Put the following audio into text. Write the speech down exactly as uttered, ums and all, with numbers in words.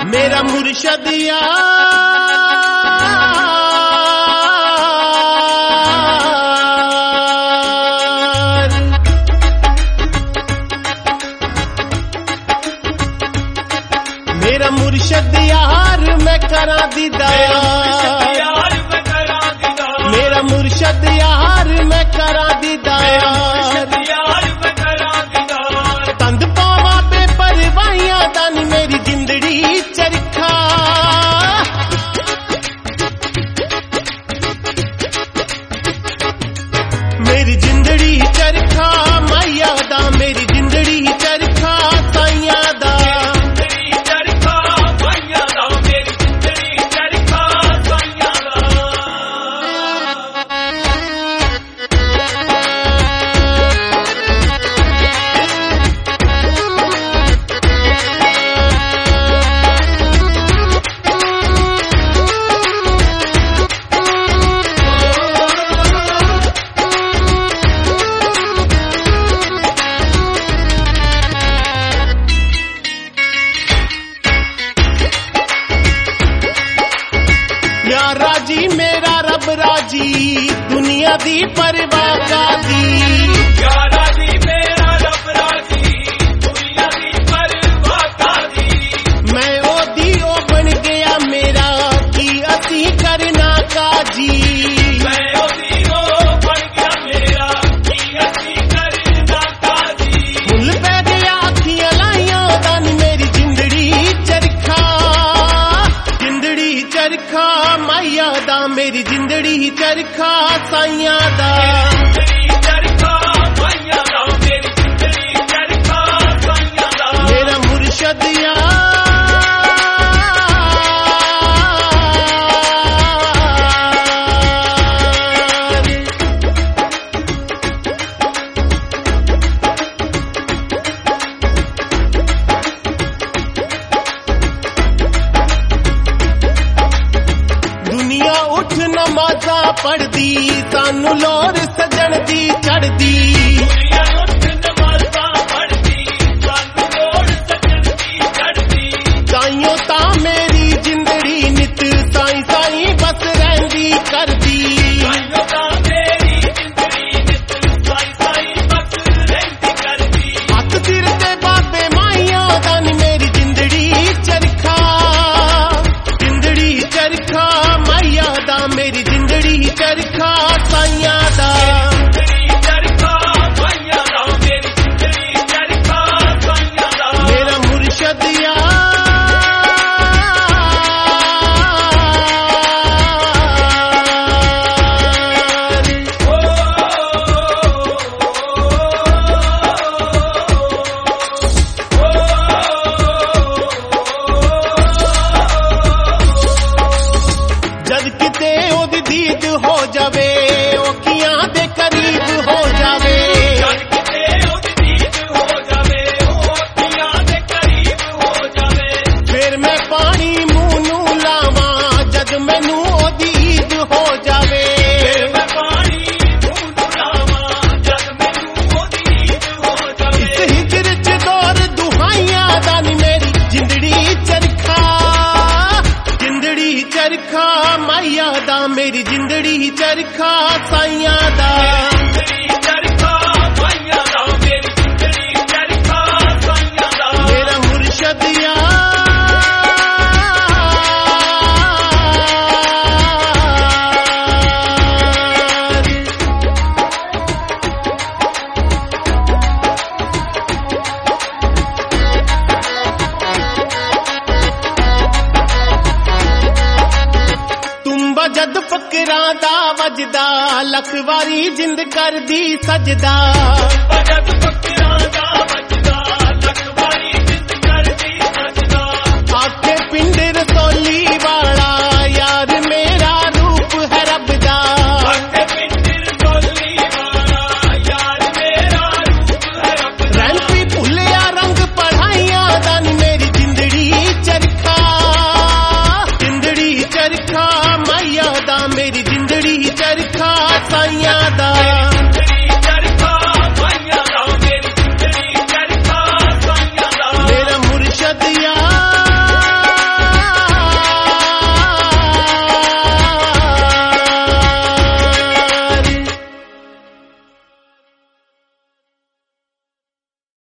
मेरा मुर्शद यार मेरा मुर्शद यार मैं करा दीदार मेरा मुर्शद यार मैं करा दीदार तंद पावा पे परवाइयां दानी मेरी जिंदड़ी चरखा मेरी जिंदड़ी चरखा माया दा मेरी जिंदड़ी चरखा साइया दा राजी मेरा रब राजी दुनिया दी परवाह कादी या राजी मेरा रब राजी दुनिया दी परवाह कादी मैं ओदी ओ बन गया मेरा की असी करना काजी मैं ओदी ओ बन गया मेरा की असी करना काजी फुल पे गया अखियां लाइयां दानी मेरी जिंदड़ी चरखा जिंदड़ी चरखा माया दा मेरी जिंदड़ी चरखा साइया दा मेरा मुर्शद यार दुनिया उठ नमाज़ा पढ़दी सानू लोर सजन दी चढ़दी दुनिया उठ नमाज़ा पढ़दी सानू लोर सजन दी चढ़दी साइयों ता मेरी जिंदड़ी नित साई साई बस रहंदी करदी साइयों ता मेरी जिंदड़ी नित साई साई बस रहंदी करदी हथ सिर ते बाबे माइयां दानी मेरी जिंदड़ी चरखा जिंदड़ी चरखा माया दा मेरी जिंदड़ी चरखा साइया दा मेरा मुर्शद यार जद किते ओदी दीद हो जावे ओखियां दे करीब हो जावे जद किते ओदी दीद हो जावे ओखियां दे करीब हो जावे फिर मैं पानी मुंह नू लावां जद मैनू ओदी ईद हो जावे फिर मैं पानी मुंह नू लावां जद मैनू ओदी ईद हो जावे इस हिजर च दौर दुहाइयां दानी मेरी जिंदड़ी चरखा जिंदड़ी चरखा माया दा मेरी जिंदड़ी चरखा साइया दा मेरा मुर्शद यार जद फकरां दा वजदा लख वारी जिंद कर दी सजदा